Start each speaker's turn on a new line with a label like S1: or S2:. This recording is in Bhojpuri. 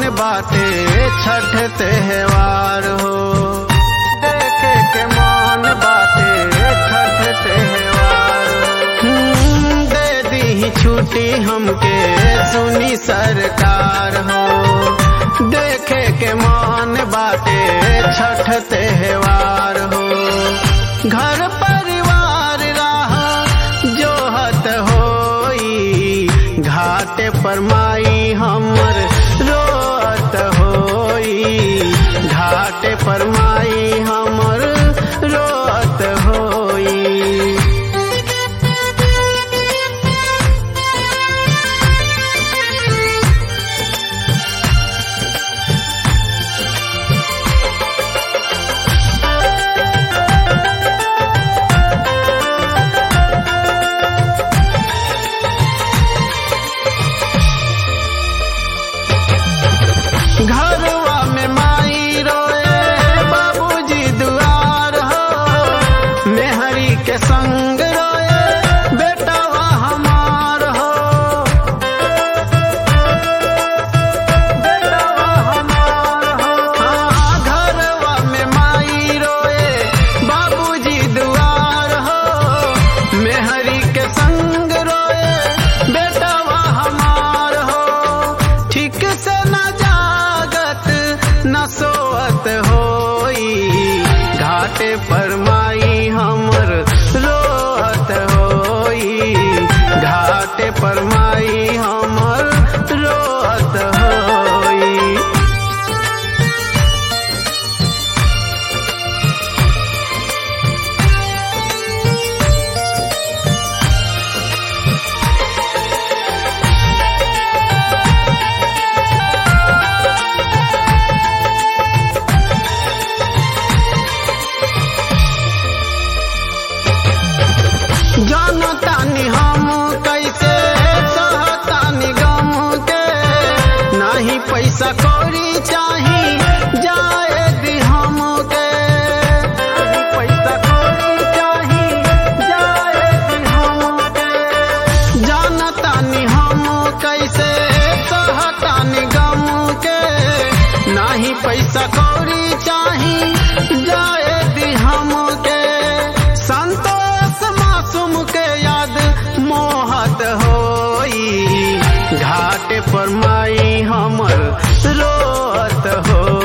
S1: बाटे छठ त्योहार हो। देखे के मान बाटे छठ त्योहार हो। दे दी छुट्टी हमके सुनी सरकार हो। देखे के मान बाटे छठ त्योहार हो। घर परिवार राह जोहत होई, घाटे पर माई हमर रोत होई। घाटे पर माई हमर रोत होई। घरवा में माई रोए बाबूजी दुआर हो। मेहरी के संग रोए बेटावा हमार हो। बेटावा हमार हो। हाँ, घरवा में माई रोए बाबूजी दुआर हो। मेहरी के संग रोए बेटावा हमार हो। ठीक से न न सोअत होई, घाटे पर माई हमर रोअत होई। घाटे पर माई हमर रोअत होई। जानतानी हम कैसे सहतानी गम के। नाही पैसा कौड़ी चाही जाए दी हमके। पैसा कौड़ी चाही जाए दी हमके। जानतानी हम कैसे सहतानी गम के। नाही पैसा कौड़ी चाही जाए दी हमके। मासूम के याद मोहत होई, घाटे पर माई हमर रोत हो।